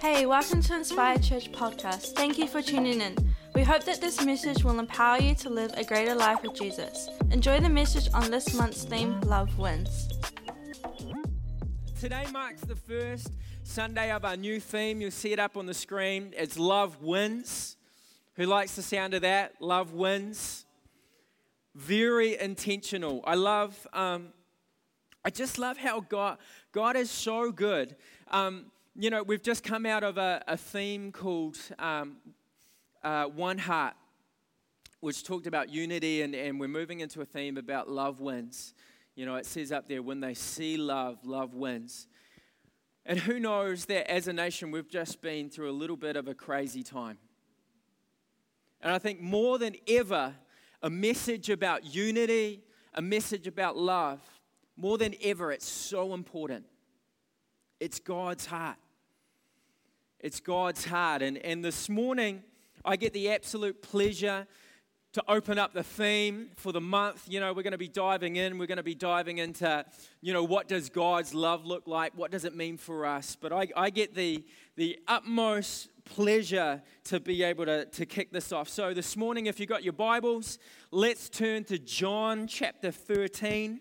Hey, welcome to Inspire Church Podcast. Thank you for tuning in. We hope that this message will empower you to live a greater life with Jesus. Enjoy the message on this month's theme, Love Wins. Today marks the first Sunday of our new theme. You'll see it up on the screen. It's Love Wins. Who likes the sound of that? Love Wins. Very intentional. I just love how God is so good. We've just come out of a theme called One Heart, which talked about unity, and we're moving into a theme about love wins. You know, it says up there, when they see love, love wins. And who knows that as a nation, we've just been through a little bit of a crazy time. And I think more than ever, a message about unity, a message about love, more than ever, it's so important. It's God's heart. It's God's heart. And this morning, I get the absolute pleasure to open up the theme for the month. You know, we're going to be diving in. We're going to be diving into, what does God's love look like? What does it mean for us? But I get the utmost pleasure to be able to kick this off. So this morning, if you've got your Bibles, let's turn to John chapter 13.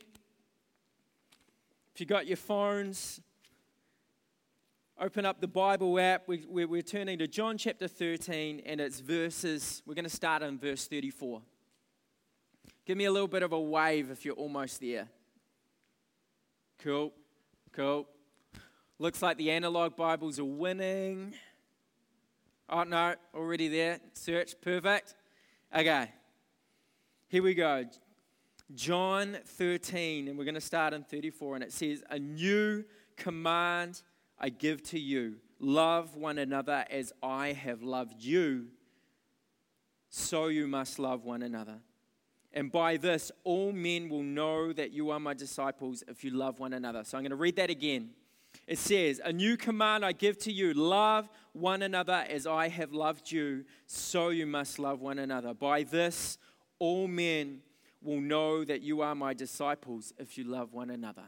If you've got your phones, open up the Bible app. We're turning to John chapter 13, and it's we're going to start in verse 34. Give me a little bit of a wave if you're almost there. Cool. Looks like the analog Bibles are winning. Oh, no, already there. Search, perfect. Okay, here we go. John 13, and we're going to start in 34, and it says, "A new command I give to you, love one another as I have loved you, so you must love one another. And by this, all men will know that you are my disciples if you love one another." So I'm going to read that again. It says, "A new command I give to you, love one another as I have loved you, so you must love one another. By this, all men will know that you are my disciples if you love one another."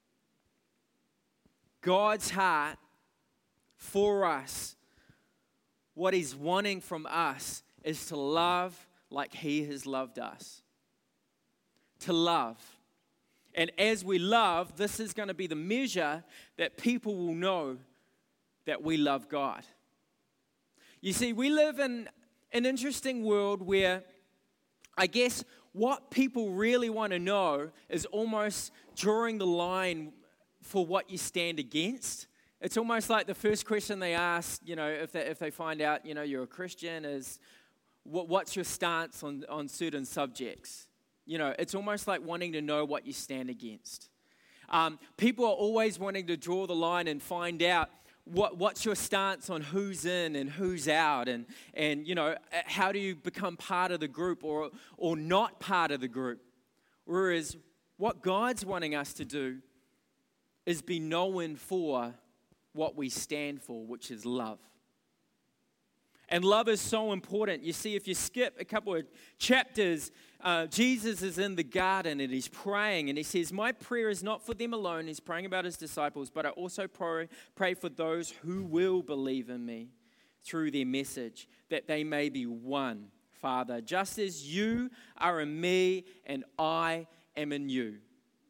God's heart for us, what He's wanting from us, is to love like He has loved us. To love. And as we love, this is going to be the measure that people will know that we love God. You see, we live in an interesting world where I guess what people really want to know is almost drawing the line for what you stand against. It's almost like the first question they ask, if they find out, you're a Christian, is what's your stance on certain subjects? It's almost like wanting to know what you stand against. People are always wanting to draw the line and find out what's your stance on who's in and who's out, and how do you become part of the group or not part of the group. Whereas what God's wanting us to do is be known for what we stand for, which is love. And love is so important. You see, if you skip a couple of chapters, Jesus is in the garden and He's praying, and He says, "My prayer is not for them alone." He's praying about His disciples, "but I also pray for those who will believe in me through their message, that they may be one, Father, just as you are in me and I am in you."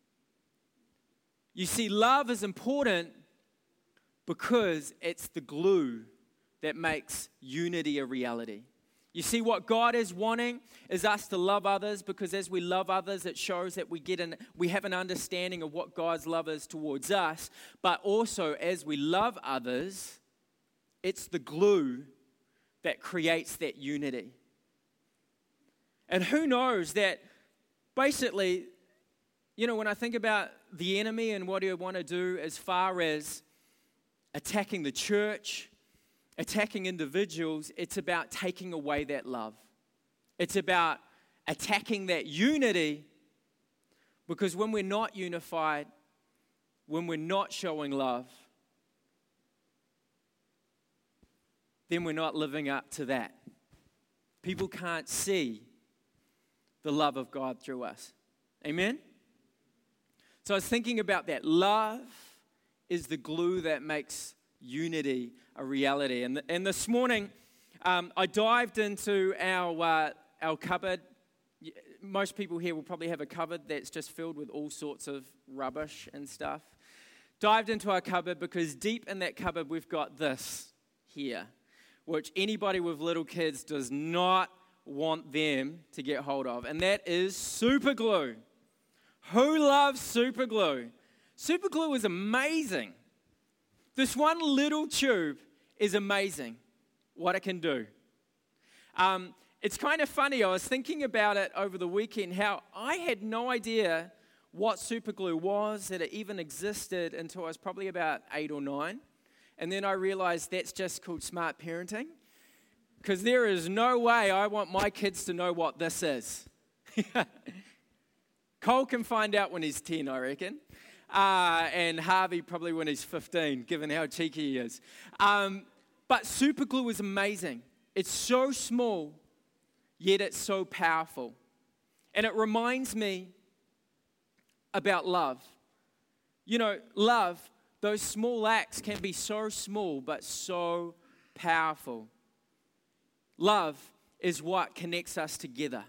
You see, love is important because it's the glue that makes unity a reality. You see, what God is wanting is us to love others, because as we love others, it shows that we have an understanding of what God's love is towards us. But also, as we love others, it's the glue that creates that unity. And who knows that basically, when I think about the enemy and what he would want to do as far as attacking the church, attacking individuals, it's about taking away that love. It's about attacking that unity, because when we're not unified, when we're not showing love, then we're not living up to that. People can't see the love of God through us. Amen? So I was thinking about that. Love is the glue that makes unity a reality. And this morning, I dived into our cupboard. Most people here will probably have a cupboard that's just filled with all sorts of rubbish and stuff. Dived into our cupboard because deep in that cupboard we've got this here, which anybody with little kids does not want them to get hold of, and that is super glue. Who loves super glue? Super glue is amazing. This one little tube is amazing what it can do. It's kind of funny. I was thinking about it over the weekend, how I had no idea what super glue was, that it even existed until I was probably about 8 or 9. And then I realized that's just called smart parenting, because there is no way I want my kids to know what this is. Cole can find out when he's 10, I reckon. And Harvey probably when he's 15, given how cheeky he is. But super glue is amazing. It's so small, yet it's so powerful. And it reminds me about love. You know, love, those small acts can be so small, but so powerful. Love is what connects us together.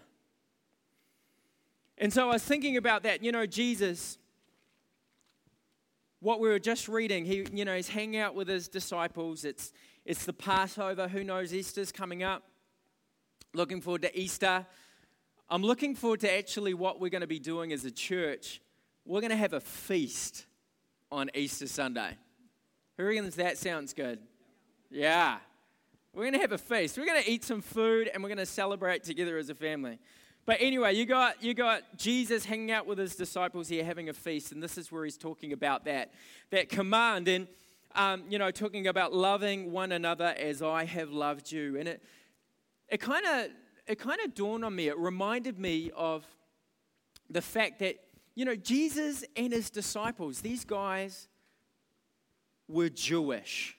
And so I was thinking about that. You know, Jesus, what we were just reading, he's hanging out with his disciples. It's the Passover. Who knows? Easter's coming up. Looking forward to Easter. I'm looking forward to actually what we're going to be doing as a church. We're going to have a feast on Easter Sunday. Who reckons that sounds good? Yeah. We're going to have a feast. We're going to eat some food and we're going to celebrate together as a family. But anyway, you got Jesus hanging out with his disciples here having a feast, and this is where he's talking about that command, and talking about loving one another as I have loved you. And it kind of dawned on me. It reminded me of the fact that, you know, Jesus and his disciples, these guys were Jewish,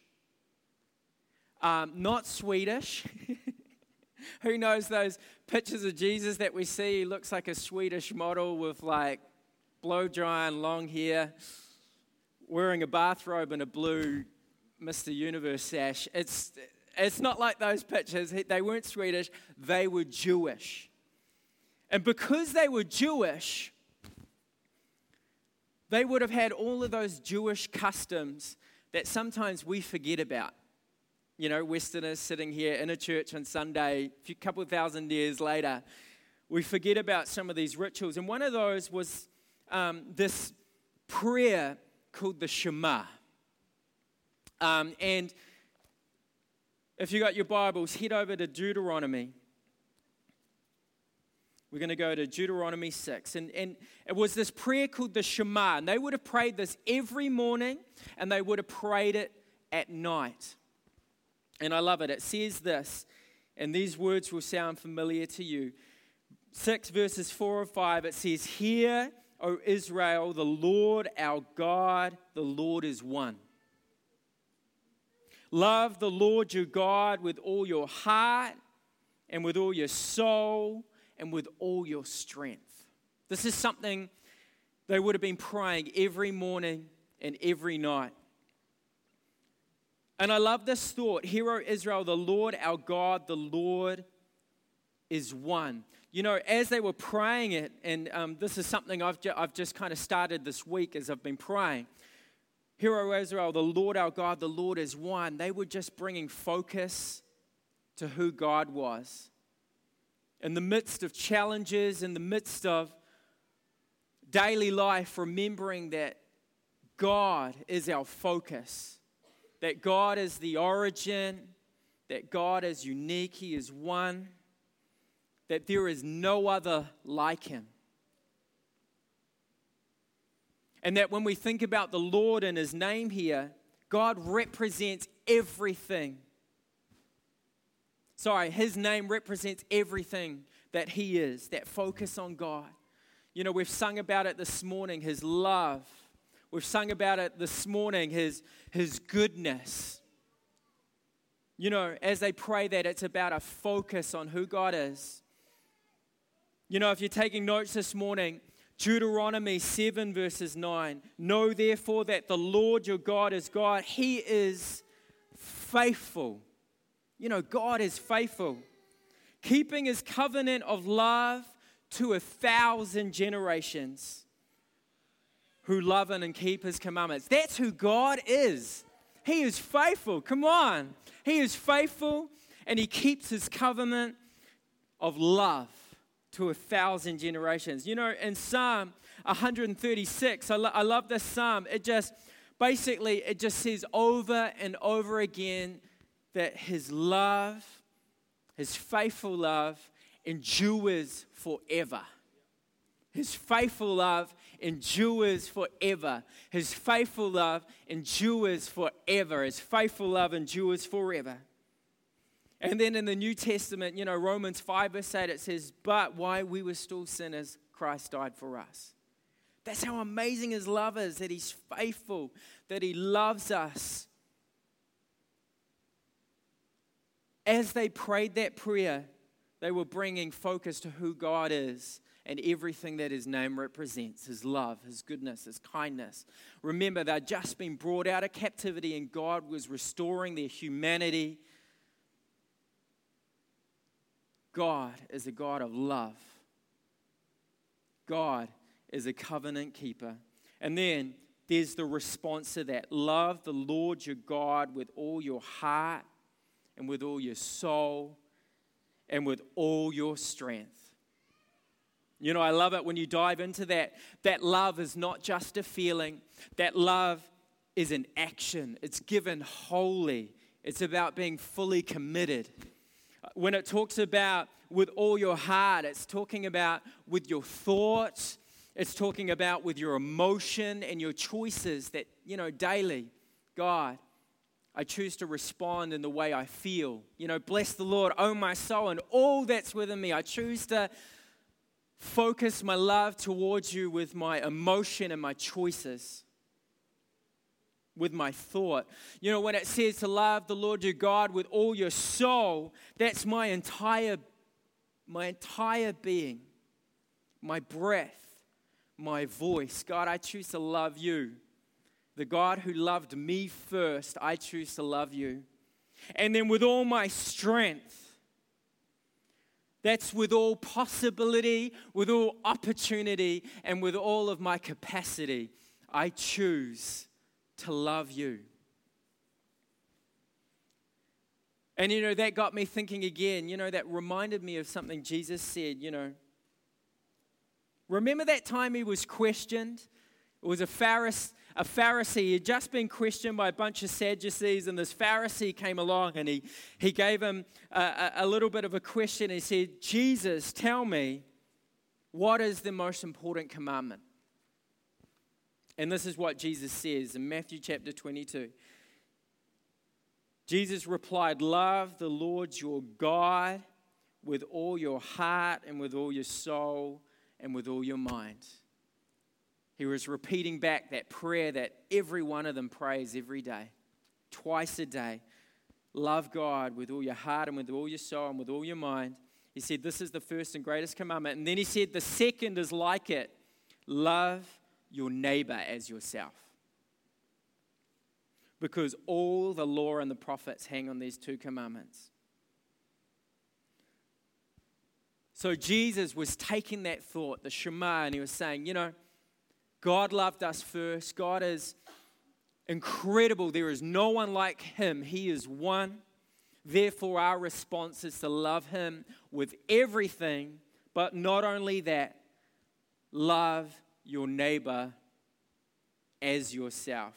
not Swedish. Who knows those pictures of Jesus that we see? He looks like a Swedish model with like blow dry and long hair, wearing a bathrobe and a blue Mr. Universe sash. It's not like those pictures. They weren't Swedish. They were Jewish. And because they were Jewish, they would have had all of those Jewish customs that sometimes we forget about. You know, Westerners sitting here in a church on Sunday, a couple of thousand years later, we forget about some of these rituals. And one of those was this prayer called the Shema. And if you got your Bibles, head over to Deuteronomy. We're going to go to Deuteronomy 6. And it was this prayer called the Shema. And they would have prayed this every morning, and they would have prayed it at night. And I love it. It says this, and these words will sound familiar to you. 6 verses 4 and 5, it says, "Hear, O Israel, the Lord our God, the Lord is one. Love the Lord your God with all your heart and with all your soul and with all your strength." This is something they would have been praying every morning and every night. And I love this thought. Hear, O Israel, the Lord our God, the Lord is one. You know, as they were praying it, and this is something I've just kind of started this week as I've been praying. Hear, O Israel, the Lord our God, the Lord is one. They were just bringing focus to who God was. In the midst of challenges, in the midst of daily life, remembering that God is our focus. That God is the origin, that God is unique, He is one, that there is no other like Him. And that when we think about the Lord and His name here, God represents everything. His name represents everything that He is, that focus on God. You know, we've sung about it this morning, His love. We've sung about it this morning, His goodness. You know, as they pray that, it's about a focus on who God is. You know, if you're taking notes this morning, Deuteronomy 7 verses 9. Know therefore that the Lord your God is God. He is faithful. You know, God is faithful. Keeping his covenant of love to 1,000 generations who love him and keep his commandments. That's who God is. He is faithful. Come on. He is faithful and he keeps his covenant of love to 1,000 generations. You know, in Psalm 136, I love this psalm. It just says over and over again that his love, his faithful love, endures forever. His faithful love endures forever. His faithful love endures forever. His faithful love endures forever. And then in the New Testament, you know, Romans 5 verse 8, it says, but while we were still sinners, Christ died for us. That's how amazing his love is, that he's faithful, that he loves us. As they prayed that prayer, they were bringing focus to who God is and everything that his name represents, his love, his goodness, his kindness. Remember, they'd just been brought out of captivity and God was restoring their humanity. God is a God of love. God is a covenant keeper. And then there's the response to that. Love the Lord your God with all your heart and with all your soul and with all your strength. You know, I love it when you dive into that. That love is not just a feeling. That love is an action. It's given wholly. It's about being fully committed. When it talks about with all your heart, it's talking about with your thoughts. It's talking about with your emotion and your choices that, you know, daily, God, I choose to respond in the way I feel. You know, bless the Lord, oh my soul, and all that's within me. I choose to focus my love towards you with my emotion and my choices, with my thought. You know, when it says to love the Lord your God with all your soul, that's my entire being, my breath, my voice. God, I choose to love you. The God who loved me first, I choose to love you. And then with all my strength, that's with all possibility, with all opportunity, and with all of my capacity, I choose to love you. And, you know, that got me thinking again. You know, that reminded me of something Jesus said, you know. Remember that time he was questioned? It was a Pharisee. He had just been questioned by a bunch of Sadducees, and this Pharisee came along and he gave him a little bit of a question. He said, Jesus, tell me, what is the most important commandment? And this is what Jesus says in Matthew chapter 22. Jesus replied, love the Lord your God with all your heart and with all your soul and with all your mind. He was repeating back that prayer that every one of them prays every day, twice a day. Love God with all your heart and with all your soul and with all your mind. He said, this is the first and greatest commandment. And then he said, the second is like it. Love your neighbor as yourself. Because all the law and the prophets hang on these two commandments. So Jesus was taking that thought, the Shema, and he was saying, you know, God loved us first. God is incredible. There is no one like him. He is one. Therefore, our response is to love him with everything, but not only that, love your neighbor as yourself.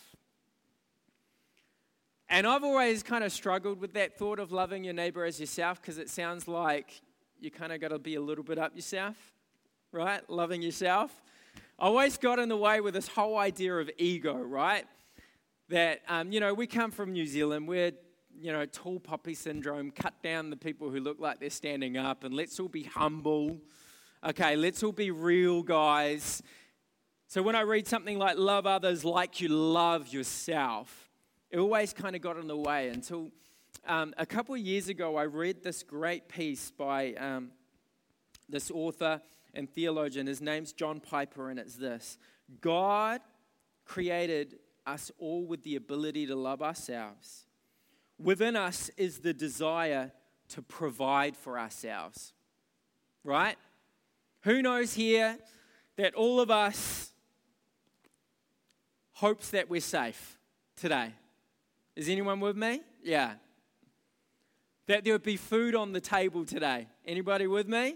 And I've always kind of struggled with that thought of loving your neighbor as yourself, because it sounds like you kind of got to be a little bit up yourself, right? Loving yourself. I always got in the way with this whole idea of ego, right? That, you know, we come from New Zealand. We're, you know, tall poppy syndrome, cut down the people who look like they're standing up, and let's all be humble. Okay, let's all be real guys. So when I read something like love others like you love yourself, it always kind of got in the way until a couple of years ago I read this great piece by this author, and theologian. His name's John Piper, and it's this: God created us all with the ability to love ourselves. Within us is the desire to provide for ourselves, right? Who knows here that all of us hopes that we're safe today? Is anyone with me? Yeah. That there would be food on the table today. Anybody with me?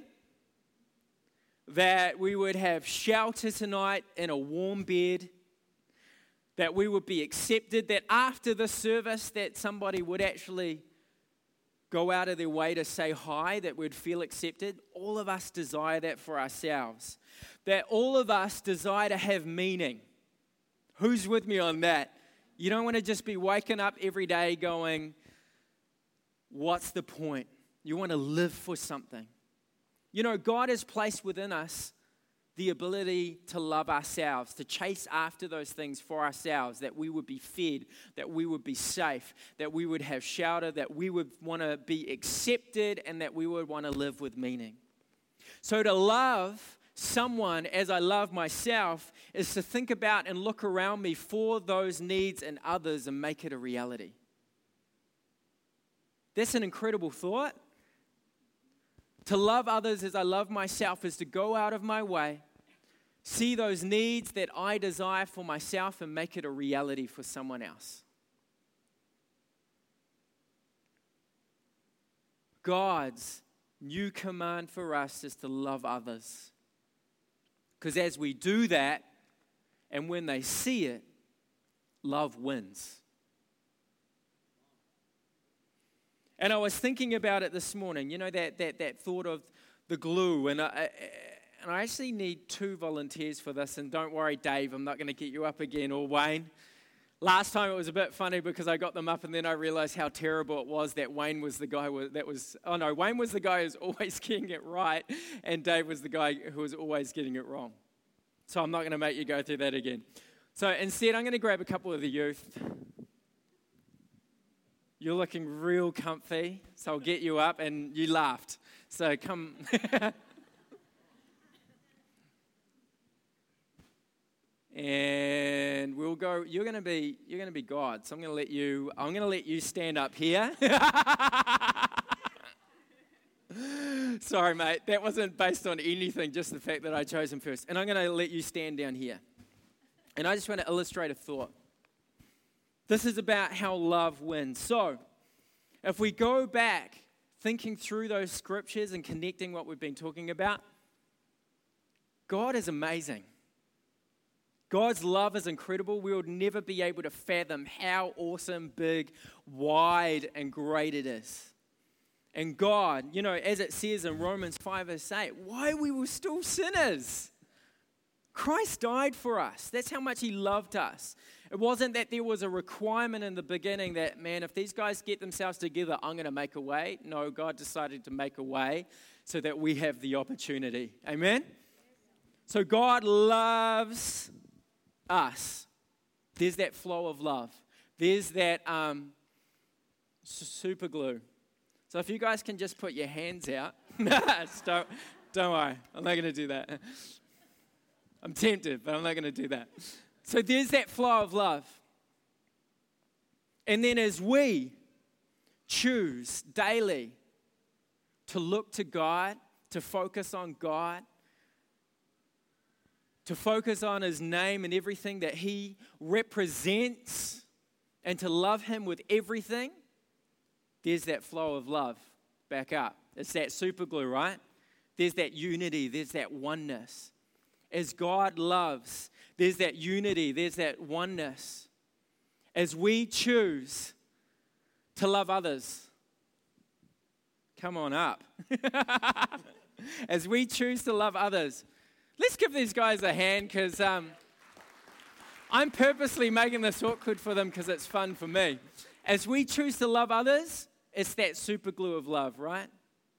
That we would have shelter tonight and a warm bed. That we would be accepted. That after the service that somebody would actually go out of their way to say hi, that we'd feel accepted. All of us desire that for ourselves. That all of us desire to have meaning. Who's with me on that? You don't want to just be waking up every day going, what's the point? You want to live for something. You know, God has placed within us the ability to love ourselves, to chase after those things for ourselves, that we would be fed, that we would be safe, that we would have shelter, that we would want to be accepted, and that we would want to live with meaning. So to love someone as I love myself is to think about and look around me for those needs in others and make it a reality. That's an incredible thought. To love others as I love myself is to go out of my way, see those needs that I desire for myself and make it a reality for someone else. God's new command for us is to love others. Because as we do that, and when they see it, love wins. And I was thinking about it this morning, you know, that thought of the glue. And I actually need 2 volunteers for this. And don't worry, Dave, I'm not going to get you up again, or Wayne. Last time it was a bit funny because I got them up and then I realized how terrible it was that Wayne was the guy Wayne was the guy who's always getting it right, and Dave was the guy who was always getting it wrong. So I'm not going to make you go through that again. So instead, I'm going to grab a couple of the youth. You're looking real comfy, so I'll get you up, and you laughed. So come. And we'll go. You're going to be God. So I'm going to let you stand up here. Sorry, mate. That wasn't based on anything, just the fact that I chose him first. And I'm going to let you stand down here. And I just want to illustrate a thought. This is about how love wins. So, if we go back thinking through those scriptures and connecting what we've been talking about, God is amazing. God's love is incredible. We would never be able to fathom how awesome, big, wide, and great it is. And God, you know, as it says in Romans 5 verse 8, while we were still sinners, Christ died for us. That's how much he loved us. It wasn't that there was a requirement in the beginning that, man, if these guys get themselves together, I'm going to make a way. No, God decided to make a way so that we have the opportunity. Amen? So God loves us. There's that flow of love. There's that super glue. So if you guys can just put your hands out. Don't worry. I'm not going to do that. I'm tempted, but I'm not going to do that. So there's that flow of love. And then as we choose daily to look to God, to focus on God, to focus on his name and everything that he represents, and to love him with everything, there's that flow of love back up. It's that super glue, right? There's that unity, there's that oneness. As God loves, there's that unity, there's that oneness. As we choose to love others, come on up. As we choose to love others, let's give these guys a hand, because I'm purposely making this awkward for them because it's fun for me. As we choose to love others, it's that super glue of love, right?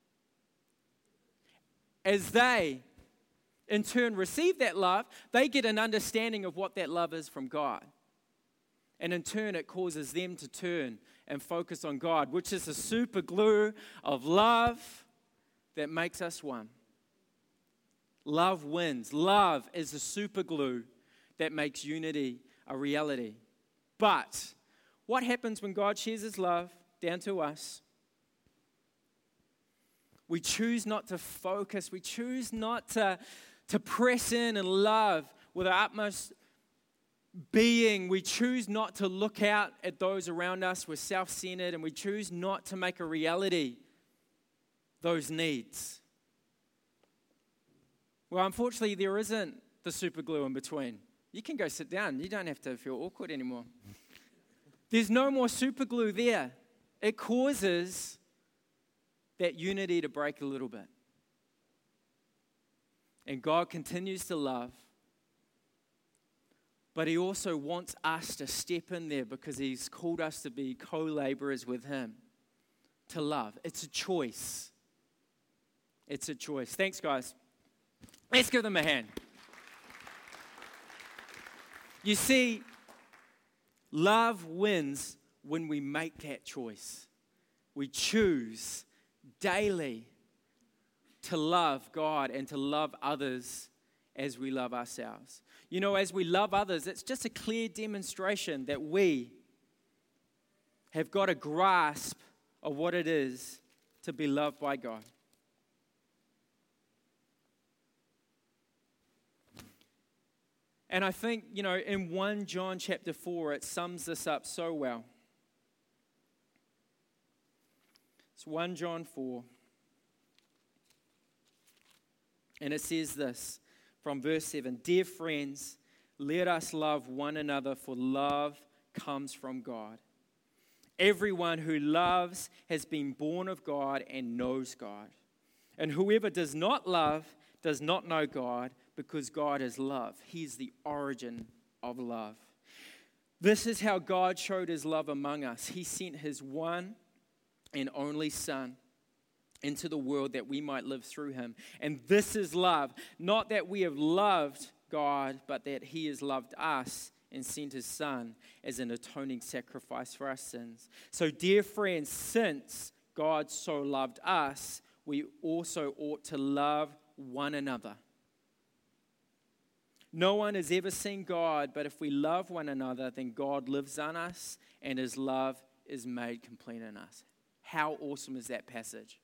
As they, in turn, receive that love, they get an understanding of what that love is from God. And in turn, it causes them to turn and focus on God, which is the super glue of love that makes us one. Love wins. Love is the super glue that makes unity a reality. But what happens when God shares his love down to us? We choose not to focus. We choose not to press in and love with our utmost being. We choose not to look out at those around us. We're self-centered, and we choose not to make a reality those needs. Well, unfortunately, there isn't the super glue in between. You can go sit down. You don't have to feel awkward anymore. There's no more super glue there. It causes that unity to break a little bit. And God continues to love, but he also wants us to step in there because he's called us to be co-laborers with him, to love. It's a choice. It's a choice. Thanks, guys. Let's give them a hand. You see, love wins when we make that choice. We choose daily to love God and to love others as we love ourselves. You know, as we love others, it's just a clear demonstration that we have got a grasp of what it is to be loved by God. And I think, you know, in 1 John chapter 4, it sums this up so well. It's 1 John 4. And it says this from verse 7, "Dear friends, let us love one another, for love comes from God. Everyone who loves has been born of God and knows God. And whoever does not love does not know God, because God is love. He is the origin of love. This is how God showed his love among us. He sent his one and only Son into the world that we might live through him. And this is love, not that we have loved God, but that he has loved us and sent his Son as an atoning sacrifice for our sins. So, dear friends, since God so loved us, we also ought to love one another. No one has ever seen God, but if we love one another, then God lives on us and his love is made complete in us." How awesome is that passage?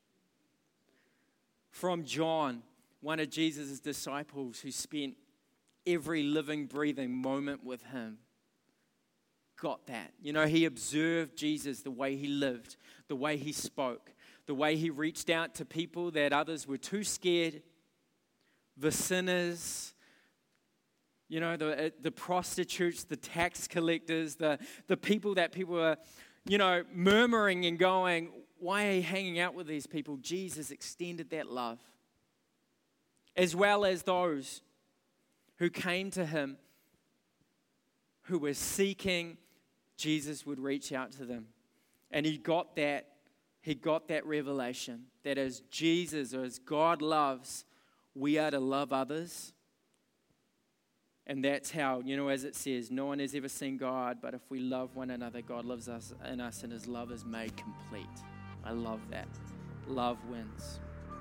From John, one of Jesus' disciples who spent every living, breathing moment with him. Got that. You know, he observed Jesus, the way he lived, the way he spoke, the way he reached out to people that others were too scared, the sinners, you know, the prostitutes, the tax collectors, the people that people are, you know, murmuring and going, why are you hanging out with these people? Jesus extended that love. As well as those who came to him, who were seeking, Jesus would reach out to them. And he got that revelation that as Jesus, or as God loves, we are to love others. And that's how, you know, as it says, no one has ever seen God, but if we love one another, God lives in us and his love is made complete. I love that. Love wins.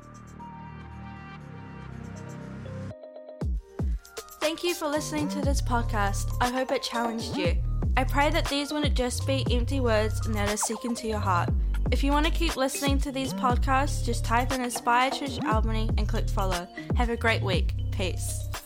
Thank you for listening to this podcast. I hope it challenged you. I pray that these wouldn't just be empty words and that are sink into your heart. If you want to keep listening to these podcasts, just type in Aspire Church Albany and click follow. Have a great week. Peace.